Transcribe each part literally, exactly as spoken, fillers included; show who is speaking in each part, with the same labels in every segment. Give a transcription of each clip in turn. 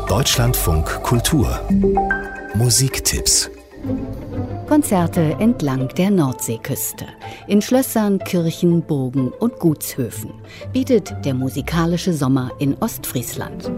Speaker 1: Deutschlandfunk Kultur Musiktipps.
Speaker 2: Konzerte entlang der Nordseeküste. In Schlössern, Kirchen, Burgen und Gutshöfen bietet der musikalische Sommer in Ostfriesland.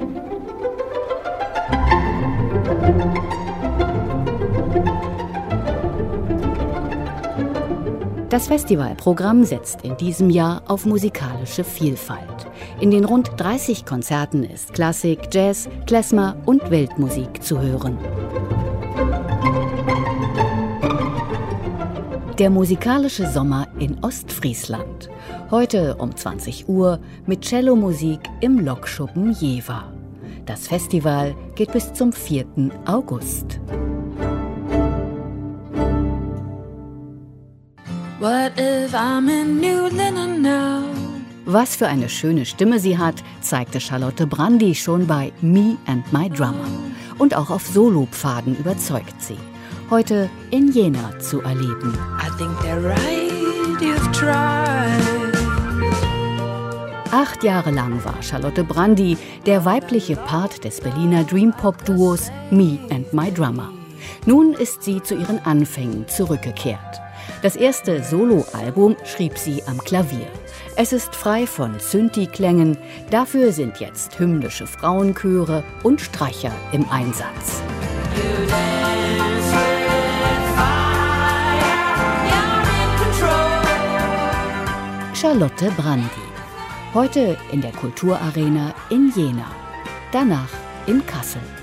Speaker 2: Das Festivalprogramm setzt in diesem Jahr auf musikalische Vielfalt. In den rund dreißig Konzerten ist Klassik, Jazz, Klezmer und Weltmusik zu hören. Der musikalische Sommer in Ostfriesland. Heute um zwanzig Uhr mit Cellomusik im Lokschuppen Jever. Das Festival geht bis zum vierten August.
Speaker 3: What if I'm in New Linen now?
Speaker 2: Was für eine schöne Stimme sie hat, zeigte Charlotte Brandy schon bei Me and My Drummer. Und auch auf Solopfaden überzeugt sie. Heute in Jena zu erleben.
Speaker 3: I think they're right, you've tried.
Speaker 2: Acht Jahre lang war Charlotte Brandy der weibliche Part des Berliner Dream-Pop-Duos Me and My Drummer. Nun ist sie zu ihren Anfängen zurückgekehrt. Das erste Soloalbum schrieb sie am Klavier. Es ist frei von Synthi-Klängen, dafür sind jetzt hymnische Frauenchöre und Streicher im Einsatz. Charlotte Brandy. Heute in der Kulturarena in Jena. Danach in Kassel.